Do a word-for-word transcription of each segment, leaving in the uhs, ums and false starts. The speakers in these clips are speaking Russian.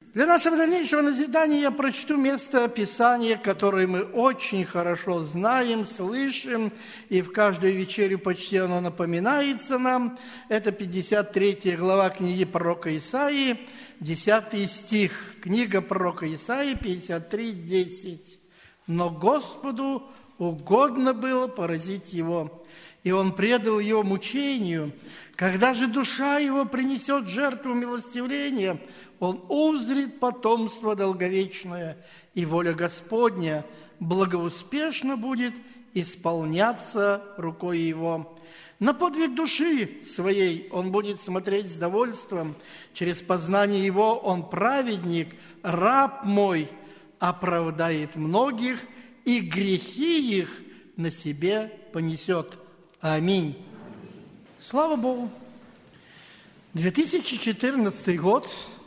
Для нашего дальнейшего назидания я прочту место Писания, которое мы очень хорошо знаем, слышим, и в каждую вечерю почти оно напоминается нам. Это пятьдесят третья глава книги пророка Исаии, десятый стих. Книга пророка Исаии, пятьдесят три, десять. «Но Господу угодно было поразить его, и он предал его мучению. Когда же душа его принесет жертву милостивления, он узрит потомство долговечное, и воля Господня благоуспешно будет исполняться рукой его. На подвиг души своей он будет смотреть с довольством. Через познание его он праведник, раб мой, оправдает многих, и грехи их на себе понесет». Аминь. Слава Богу. две тысячи четырнадцатый год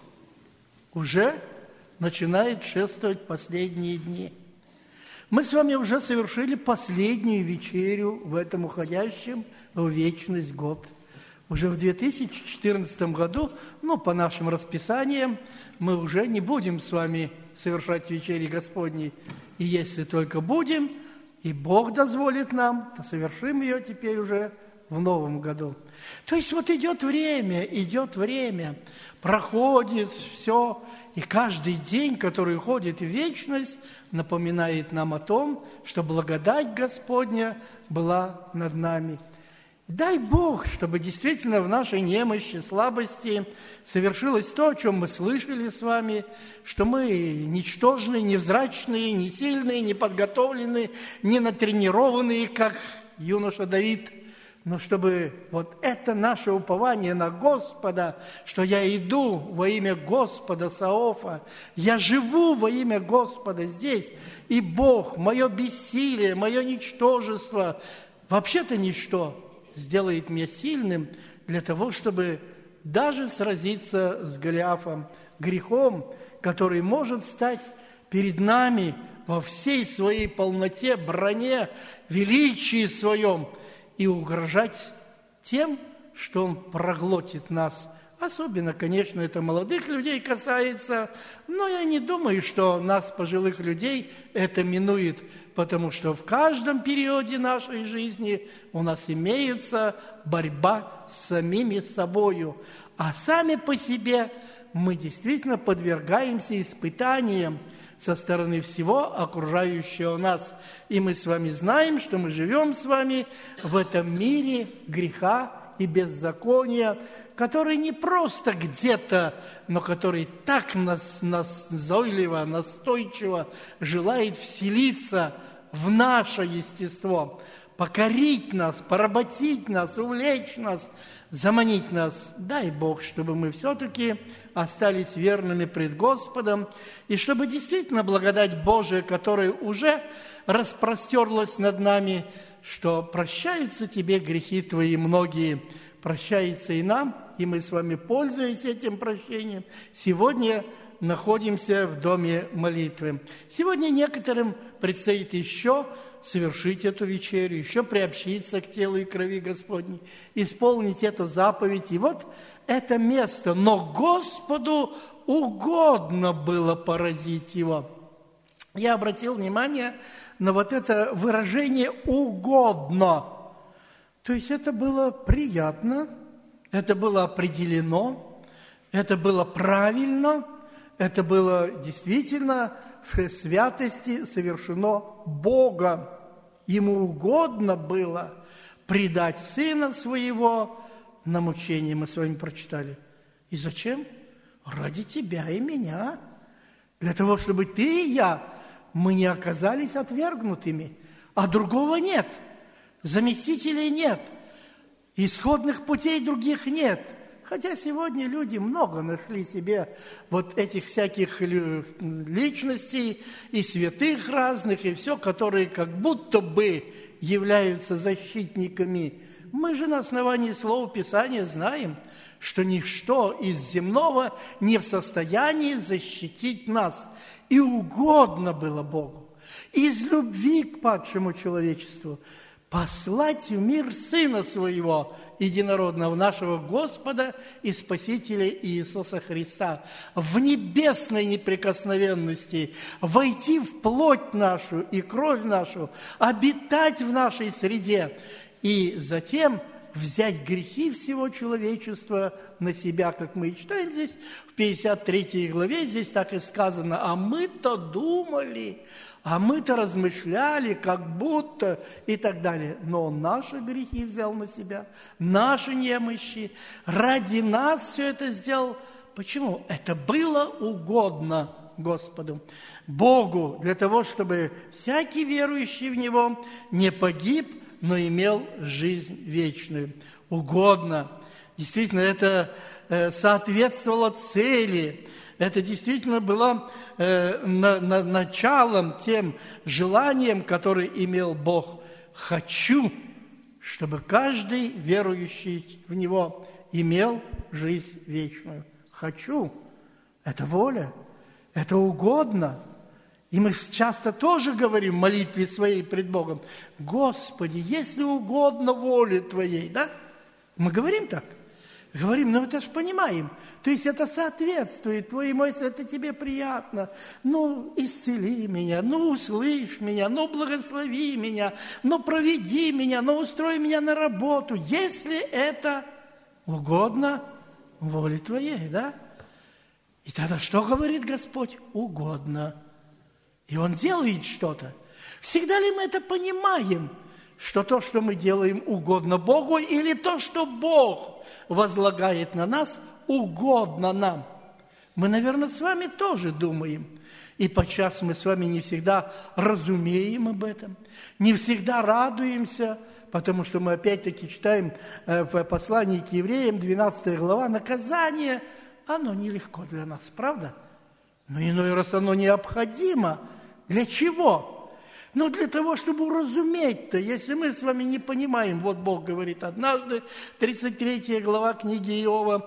уже начинает шествовать последние дни. Мы с вами уже совершили последнюю вечерю в этом уходящем в вечность год. Уже в две тысячи четырнадцатом году, ну, по нашим расписаниям, мы уже не будем с вами совершать вечери Господней. И если только будем, и Бог дозволит нам, то совершим ее теперь уже в новом году. То есть вот идет время, идет время, проходит все, и каждый день, который уходит в вечность, напоминает нам о том, что благодать Господня была над нами. Дай Бог, чтобы действительно в нашей немощи, слабости совершилось то, о чем мы слышали с вами, что мы ничтожные, невзрачные, не сильные, не подготовленные, не натренированные, как юноша Давид, но чтобы вот это наше упование на Господа, что я иду во имя Господа Саофа, я живу во имя Господа здесь, и Бог, мое бессилие, мое ничтожество, вообще-то ничто, сделает меня сильным для того, чтобы даже сразиться с Голиафом, грехом, который может стать перед нами во всей своей полноте, броне, величии своем и угрожать тем, что он проглотит нас. Особенно, конечно, это молодых людей касается, но я не думаю, что нас, пожилых людей, это минует, потому что в каждом периоде нашей жизни у нас имеется борьба с самими собою, а сами по себе мы действительно подвергаемся испытаниям со стороны всего окружающего нас. И мы с вами знаем, что мы живем с вами в этом мире греха и беззакония, который не просто где-то, но который так нас, назойливо, настойчиво желает вселиться в наше естество, покорить нас, поработить нас, увлечь нас, заманить нас. Дай Бог, чтобы мы все-таки остались верными пред Господом, и чтобы действительно благодать Божия, которая уже распростерлась над нами, что прощаются тебе грехи твои многие, прощается и нам, и мы с вами, пользуясь этим прощением, сегодня находимся в доме молитвы. Сегодня некоторым предстоит еще совершить эту вечерю, еще приобщиться к телу и крови Господней, исполнить эту заповедь. И вот это место. Но Господу угодно было поразить его. Я обратил внимание на вот это выражение «угодно». То есть это было приятно, это было определено, это было правильно, это было действительно в святости совершено Богом. Ему угодно было предать Сына Своего на мучение, мы с вами прочитали. И зачем? Ради тебя и меня. Для того, чтобы ты и я, мы не оказались отвергнутыми, а другого нет. Заместителей нет, исходных путей других нет. Хотя сегодня люди много нашли себе вот этих всяких личностей и святых разных, и все, которые как будто бы являются защитниками. Мы же на основании Слова Писания знаем, что ничто из земного не в состоянии защитить нас. И угодно было Богу из любви к падшему человечеству послать в мир Сына Своего, единородного, нашего Господа и Спасителя Иисуса Христа, в небесной неприкосновенности, войти в плоть нашу и кровь нашу, обитать в нашей среде, и затем взять грехи всего человечества на себя, как мы и читаем здесь, в пятьдесят третьей главе, здесь так и сказано, а мы-то думали, а мы-то размышляли, как будто, и так далее. Но Он наши грехи взял на себя, наши немощи, ради нас все это сделал. Почему? Это было угодно Господу, Богу, для того, чтобы всякий верующий в Него не погиб, но имел жизнь вечную. Угодно. Действительно, это соответствовало цели. Это действительно было э, на, на, началом тем желанием, которое имел Бог. Хочу, чтобы каждый верующий в Него имел жизнь вечную. Хочу. Это воля. Это угодно. И мы часто тоже говорим в молитве своей пред Богом: Господи, если угодно воле Твоей, да? Мы говорим так. Говорим, ну это же понимаем. То есть это соответствует Твоему, если это Тебе приятно. Ну, исцели меня, ну, услышь меня, ну, благослови меня, ну, проведи меня, ну, устрой меня на работу, если это угодно воле Твоей, да? И тогда что говорит Господь? Угодно. И Он делает что-то. Всегда ли мы это понимаем, что то, что мы делаем, угодно Богу, или то, что Бог возлагает на нас, угодно нам? Мы, наверное, с вами тоже думаем. И подчас мы с вами не всегда разумеем об этом, не всегда радуемся, потому что мы опять-таки читаем в послании к евреям, двенадцатая глава, наказание, оно нелегко для нас, правда? Но иной раз оно необходимо. Для чего? Ну, для того, чтобы уразуметь-то, если мы с вами не понимаем, вот Бог говорит однажды, тридцать третья глава книги Иова,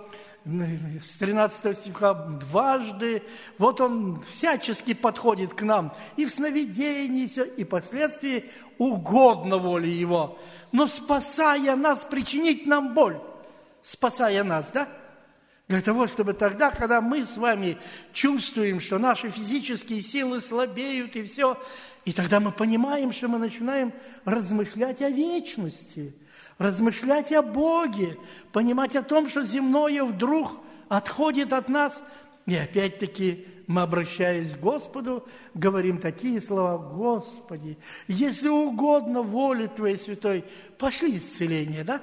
с тринадцатого стиха, дважды, вот Он всячески подходит к нам, и в сновидении, и все, и впоследствии угодно воле Его, но спасая нас, причинить нам боль, спасая нас, да? Для того, чтобы тогда, когда мы с вами чувствуем, что наши физические силы слабеют и все, и тогда мы понимаем, что мы начинаем размышлять о вечности, размышлять о Боге, понимать о том, что земное вдруг отходит от нас. И опять-таки мы, обращаясь к Господу, говорим такие слова: Господи, если угодно воле Твоей святой, пошли исцеление, да?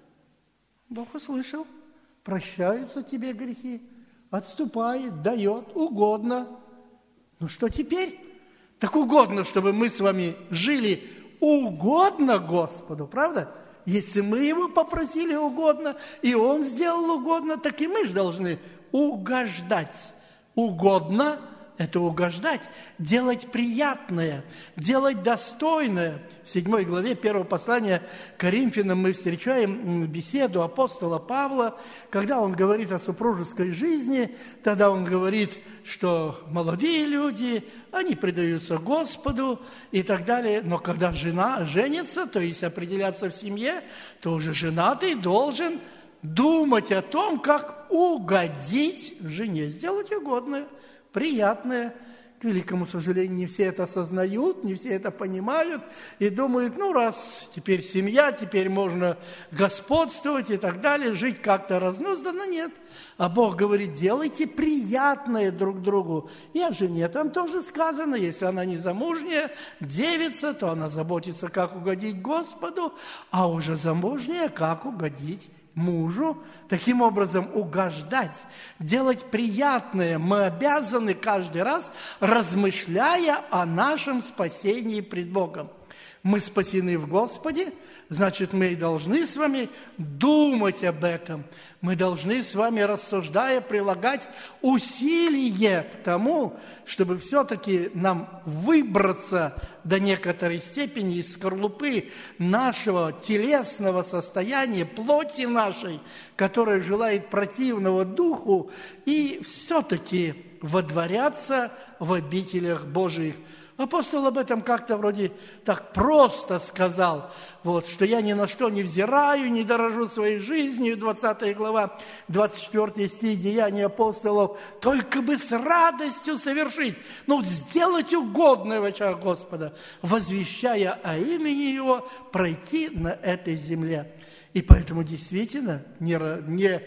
Бог услышал. Прощаются тебе грехи, отступает, дает, угодно. Ну что теперь? Так угодно, чтобы мы с вами жили угодно Господу, правда? Если мы Его попросили угодно, и Он сделал угодно, так и мы же должны угождать. Угодно – это угождать, делать приятное, делать достойное. В седьмой главе первого послания к Коринфянам мы встречаем беседу апостола Павла, когда он говорит о супружеской жизни, тогда он говорит, что молодые люди, они предаются Господу и так далее, но когда жена женится, то есть определяться в семье, то уже женатый должен думать о том, как угодить жене, сделать угодное, приятное. К великому сожалению, не все это осознают, не все это понимают и думают, ну, раз теперь семья, теперь можно господствовать и так далее, жить как-то разнузданно. Нет. А Бог говорит, делайте приятное друг другу. И о жене там тоже сказано, если она не замужняя, девица, то она заботится, как угодить Господу, а уже замужняя, как угодить мужу. Таким образом, угождать, делать приятное мы обязаны каждый раз, размышляя о нашем спасении пред Богом. Мы спасены в Господе, значит, мы и должны с вами думать об этом. Мы должны с вами, рассуждая, прилагать усилие к тому, чтобы все-таки нам выбраться до некоторой степени из скорлупы нашего телесного состояния, плоти нашей, которая желает противного духу, и все-таки водворяться в обителях Божиих. Апостол об этом как-то вроде так просто сказал, вот, что я ни на что не взираю, не дорожу своей жизнью, двадцатая глава, двадцать четвёртый стих Деяний апостолов, только бы с радостью совершить, ну, сделать угодное в очах Господа, возвещая о имени Его, пройти на этой земле. И поэтому действительно не, не,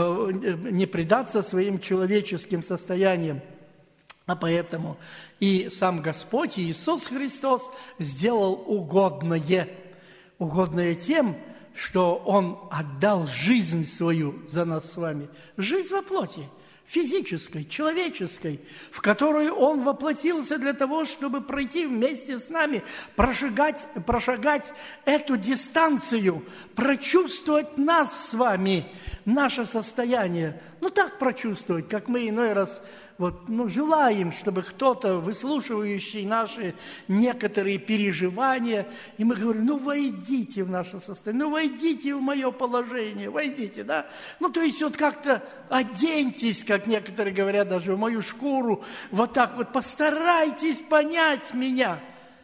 не предаться своим человеческим состояниям. А поэтому и сам Господь Иисус Христос сделал угодное. Угодное тем, что Он отдал жизнь свою за нас с вами. Жизнь во плоти, физической, человеческой, в которую Он воплотился для того, чтобы пройти вместе с нами, прошагать, прошагать эту дистанцию, прочувствовать нас с вами, наше состояние. Ну, так прочувствовать, как мы иной раз вот, ну, желаем, чтобы кто-то, выслушивающий наши некоторые переживания, и мы говорим, ну, войдите в наше состояние, ну, войдите в мое положение, войдите, да? Ну, то есть вот как-то оденьтесь, как некоторые говорят, даже в мою шкуру, вот так вот, постарайтесь понять меня.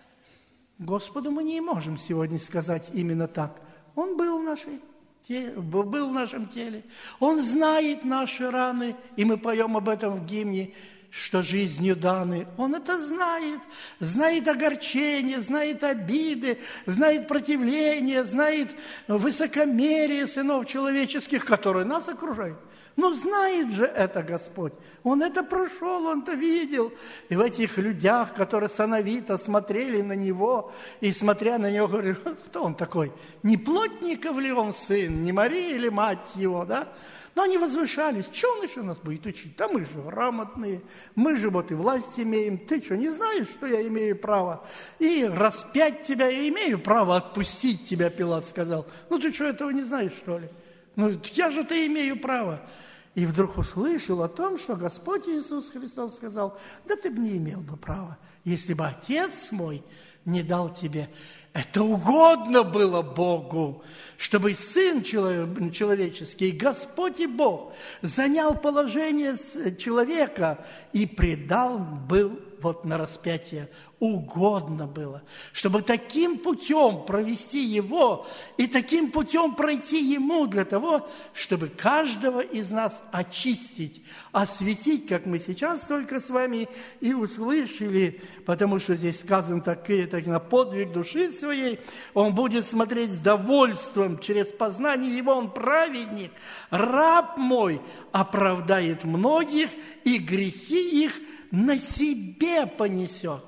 Господу мы не можем сегодня сказать именно так. Он был в нашей был в нашем теле. Он знает наши раны, и мы поем об этом в гимне, что жизнью даны. Он это знает, знает огорчение, знает обиды, знает противление, знает высокомерие сынов человеческих, которые нас окружают. Ну, знает же это Господь. Он это прошел, Он это видел. И в этих людях, которые сановито смотрели на Него, и смотря на Него, говорили, кто Он такой? Не плотников ли Он сын, не Мария или мать Его, да? Но они возвышались. Что Он еще нас будет учить? Да мы же грамотные, мы же вот и власть имеем. Ты что, не знаешь, что я имею право? И распять тебя я имею право, отпустить тебя, Пилат сказал. Ну, ты что, этого не знаешь, что ли? Ну, я же-то имею право. И вдруг услышал о том, что Господь Иисус Христос сказал, да ты бы не имел бы права, если бы Отец мой не дал тебе. Это угодно было Богу, чтобы Сын человеческий, Господь и Бог, занял положение человека и предал был вот на распятие. Угодно было, чтобы таким путем провести Его и таким путем пройти Ему для того, чтобы каждого из нас очистить, осветить, как мы сейчас только с вами и услышали, потому что здесь сказано так, так на подвиг души своей, Он будет смотреть с довольством, через познание Его Он праведник, раб мой оправдает многих, и грехи их на себе понесет.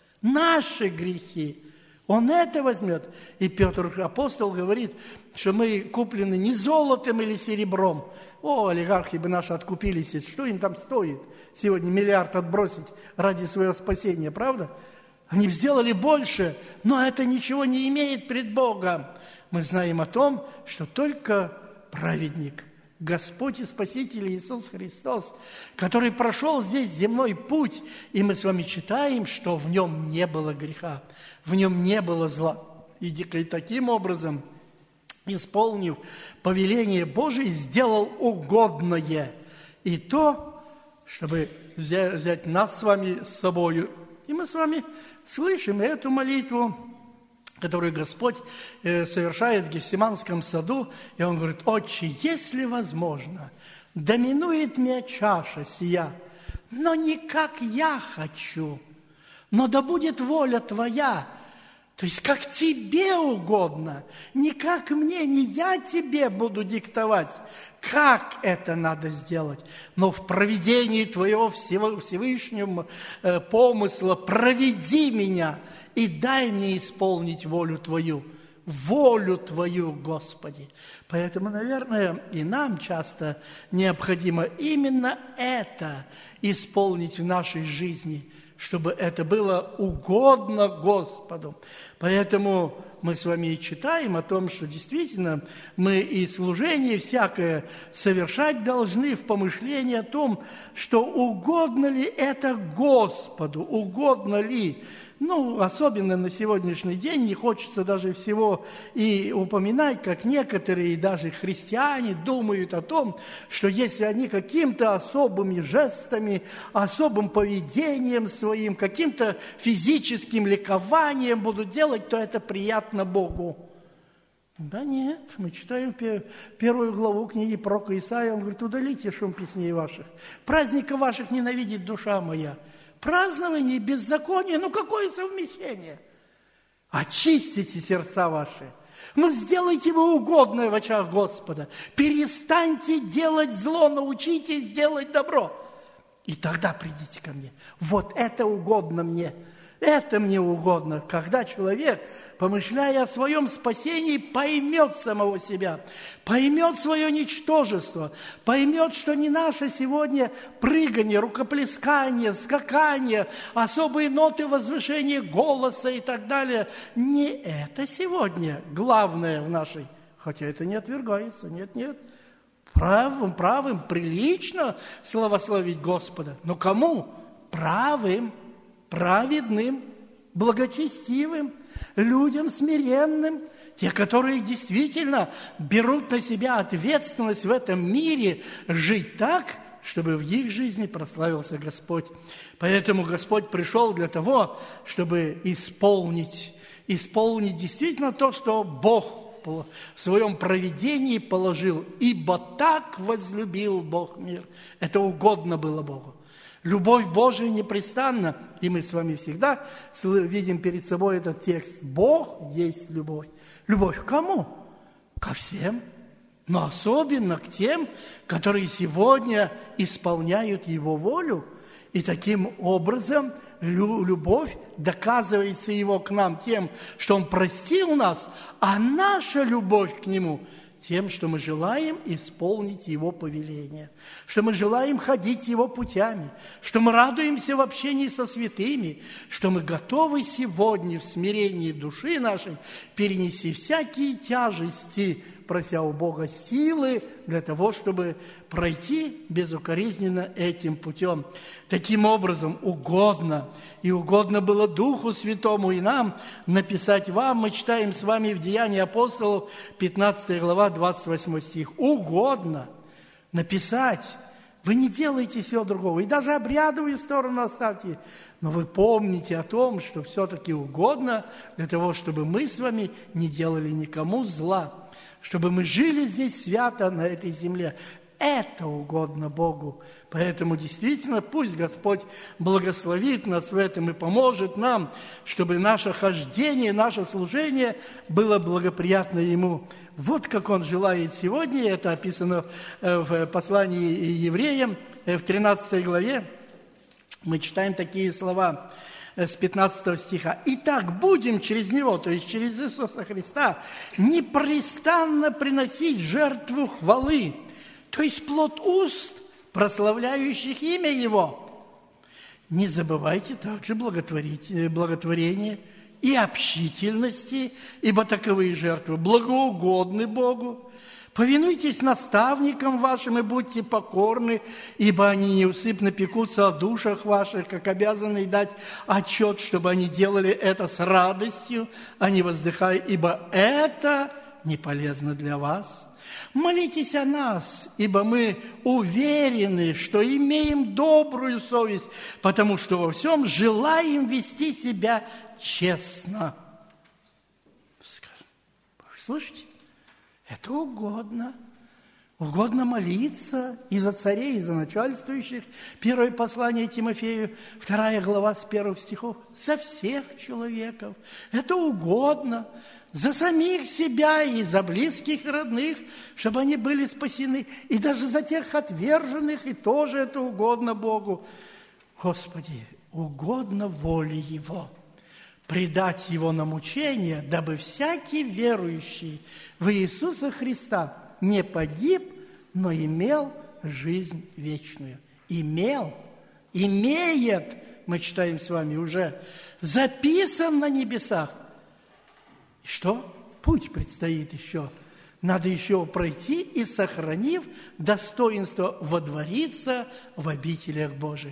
Наши грехи. Он это возьмет. И Петр, апостол, говорит, что мы куплены не золотом или серебром. О, олигархи бы наши откупились. Что им там стоит сегодня миллиард отбросить ради своего спасения, правда? Они сделали больше, но это ничего не имеет пред Богом. Мы знаем о том, что только праведник, Господь и Спаситель Иисус Христос, который прошел здесь земной путь, и мы с вами читаем, что в Нем не было греха, в Нем не было зла. И таким образом, исполнив повеление Божие, сделал угодное. И то, чтобы взять, взять нас с вами с собою. И мы с вами слышим эту молитву, которую Господь э, совершает в Гефсиманском саду, и Он говорит, «Отче, если возможно, доминует меня чаша сия, но не как я хочу, но да будет воля Твоя». То есть, как Тебе угодно, не как мне, не я Тебе буду диктовать, как это надо сделать, но в провидении Твоего Всевышнего э, помысла проведи меня и дай мне исполнить волю Твою, волю Твою, Господи. Поэтому, наверное, и нам часто необходимо именно это исполнить в нашей жизни, чтобы это было угодно Господу. Поэтому мы с вами и читаем о том, что действительно мы и служение всякое совершать должны в помышлении о том, что угодно ли это Господу, угодно ли Ну, особенно на сегодняшний день не хочется даже всего и упоминать, как некоторые даже христиане думают о том, что если они каким-то особыми жестами, особым поведением своим, каким-то физическим ликованием будут делать, то это приятно Богу. Да нет, мы читаем первую главу книги пророка Исаия, он говорит: удалите шум песней ваших, праздника ваших ненавидит душа моя. Празднование и беззаконие, ну какое совмещение? Очистите сердца ваши. Ну сделайте вы угодное в очах Господа. Перестаньте делать зло, научитесь делать добро. И тогда придите ко мне. Вот это угодно мне. Это мне угодно, когда человек, помышляя о своем спасении, поймет самого себя, поймет свое ничтожество, поймет, что не наше сегодня прыгание, рукоплескание, скакание, особые ноты возвышения голоса и так далее. Не это сегодня главное в нашей, хотя это не отвергается, нет-нет. Правым, правым, прилично славословить Господа. Но кому? Правым. Праведным, благочестивым, людям смиренным, те, которые действительно берут на себя ответственность в этом мире жить так, чтобы в их жизни прославился Господь. Поэтому Господь пришел для того, чтобы исполнить, исполнить действительно то, что Бог в своем провидении положил. Ибо так возлюбил Бог мир. Это угодно было Богу. Любовь Божия непрестанна, и мы с вами всегда видим перед собой этот текст. Бог есть любовь. Любовь к кому? Ко всем, но особенно к тем, которые сегодня исполняют Его волю. И таким образом любовь доказывается Его к нам тем, что Он простил нас, а наша любовь к Нему – тем, что мы желаем исполнить Его повеление, что мы желаем ходить Его путями, что мы радуемся в общении со святыми, что мы готовы сегодня в смирении души нашей перенести всякие тяжести, прося у Бога силы для того, чтобы пройти безукоризненно этим путем. Таким образом, угодно, и угодно было Духу Святому и нам написать вам, мы читаем с вами в Деянии апостолов, пятнадцатая глава, двадцать восьмой стих. Угодно написать. Вы не делаете всего другого, и даже обрядовую сторону оставьте, но вы помните о том, что все-таки угодно для того, чтобы мы с вами не делали никому зла, чтобы мы жили здесь свято на этой земле. Это угодно Богу. Поэтому действительно пусть Господь благословит нас в этом и поможет нам, чтобы наше хождение, наше служение было благоприятно Ему. Вот как Он желает сегодня, это описано в послании евреям, в тринадцатой главе, мы читаем такие слова с пятнадцатого стиха. «Итак, будем через Него, то есть через Иисуса Христа, непрестанно приносить жертву хвалы, то есть плод уст, прославляющих имя Его. Не забывайте также благотворения и общительности, ибо таковые жертвы благоугодны Богу. Повинуйтесь наставникам вашим и будьте покорны, ибо они неусыпно пекутся о душах ваших, как обязаны дать отчет, чтобы они делали это с радостью, а не воздыхая, ибо это не полезно для вас. Молитесь о нас, ибо мы уверены, что имеем добрую совесть, потому что во всем желаем вести себя честно». Вы слышите? Это угодно. Угодно молиться и за царей, и за начальствующих. Первое послание Тимофею, вторая глава с первых стихов. За всех человеков. Это угодно. За самих себя и за близких и родных, чтобы они были спасены. И даже за тех отверженных, и тоже это угодно Богу. Господи, угодно воле Его. Предать Его на мучение, дабы всякий верующий в Иисуса Христа не погиб, но имел жизнь вечную. Имел, имеет, мы читаем с вами уже, записан на небесах. И что? Путь предстоит еще. Надо еще пройти и, сохранив достоинство, водвориться в обителях Божьих.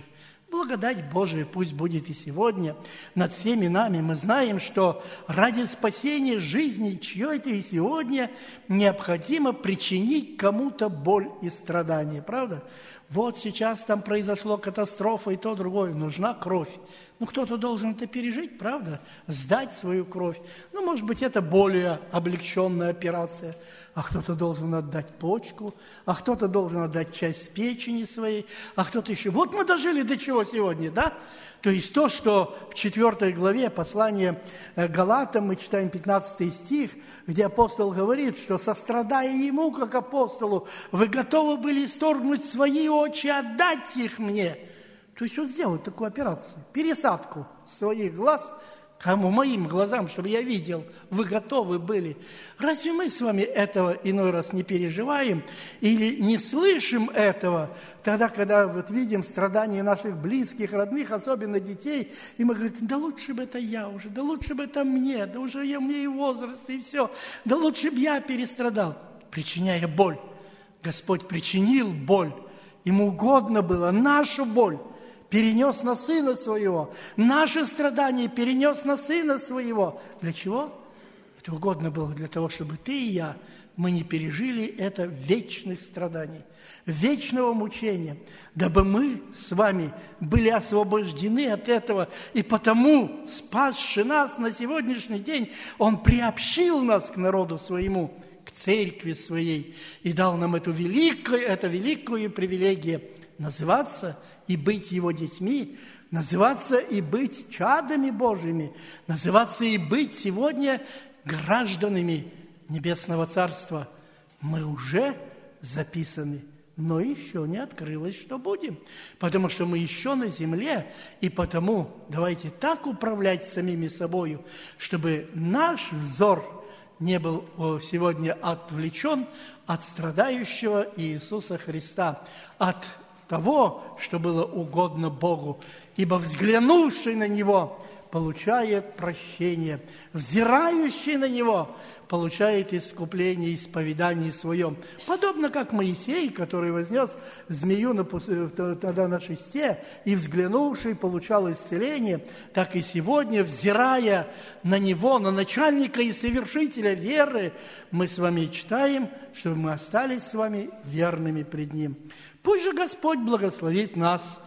Благодать Божия пусть будет и сегодня над всеми нами. Мы знаем, что ради спасения жизни чьей-то и сегодня необходимо причинить кому-то боль и страдания. Правда? Вот сейчас там произошла катастрофа и то, другое. Нужна кровь. Ну, кто-то должен это пережить, правда? Сдать свою кровь. Ну, может быть, это более облегченная операция. А кто-то должен отдать почку, а кто-то должен отдать часть печени своей, а кто-то еще. Вот мы дожили до чего сегодня, да? То есть то, что в четвёртой главе послания Галатам, мы читаем пятнадцатый стих, где апостол говорит, что сострадая ему, как апостолу, вы готовы были исторгнуть свои очи, отдать их мне. То есть вот сделать такую операцию, пересадку своих глаз, кому моим глазам, чтобы я видел, вы готовы были. Разве мы с вами этого иной раз не переживаем или не слышим этого, тогда, когда вот видим страдания наших близких, родных, особенно детей, и мы говорим, да лучше бы это я уже, да лучше бы это мне, да уже я, мне и возраст, и все, да лучше бы я перестрадал, причиняя боль. Господь причинил боль, Ему угодно было нашу боль, перенес на Сына Своего. Наши страдания перенес на Сына Своего. Для чего? Это угодно было для того, чтобы ты и я, мы не пережили это вечных страданий, вечного мучения, дабы мы с вами были освобождены от этого. И потому, спасши нас на сегодняшний день, Он приобщил нас к народу Своему, к церкви Своей, и дал нам эту великую, эту великую привилегию называться и быть Его детьми, называться и быть чадами Божьими, называться и быть сегодня гражданами Небесного Царства. Мы уже записаны, но еще не открылось, что будем, потому что мы еще на земле, и потому давайте так управлять самими собою, чтобы наш взор не был сегодня отвлечен от страдающего Иисуса Христа, от того, что было угодно Богу, ибо взглянувший на Него получает прощение, взирающий на Него получает искупление, исповедание своем. Подобно как Моисей, который вознес змею на, тогда на шесте, и взглянувший получал исцеление, так и сегодня, взирая на Него, на начальника и совершителя веры, мы с вами читаем, чтобы мы остались с вами верными пред Ним. Пусть же Господь благословит нас,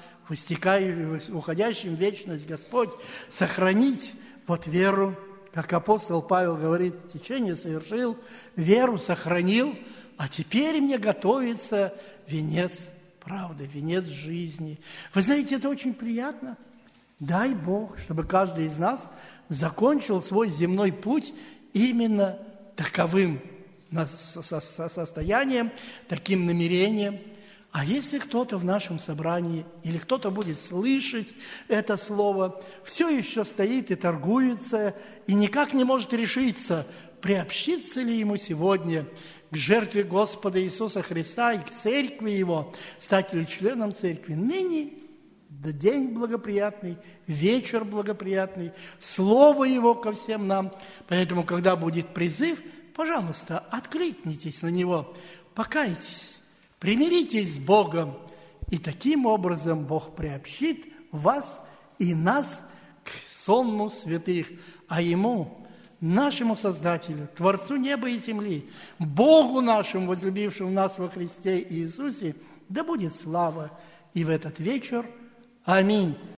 уходящим в вечность Господь, сохранить вот веру, как апостол Павел говорит, течение совершил, веру сохранил, а теперь мне готовится венец правды, венец жизни. Вы знаете, это очень приятно. Дай Бог, чтобы каждый из нас закончил свой земной путь именно таковым состоянием, таким намерением. А если кто-то в нашем собрании или кто-то будет слышать это слово, все еще стоит и торгуется, и никак не может решиться, приобщиться ли ему сегодня к жертве Господа Иисуса Христа и к церкви Его, стать ли членом церкви, ныне день благоприятный, вечер благоприятный, Слово Его ко всем нам. Поэтому, когда будет призыв, пожалуйста, откликнитесь на него, покайтесь. Примиритесь с Богом, и таким образом Бог приобщит вас и нас к сонму святых, а Ему, нашему Создателю, Творцу неба и земли, Богу нашему, возлюбившему нас во Христе Иисусе, да будет слава и в этот вечер. Аминь.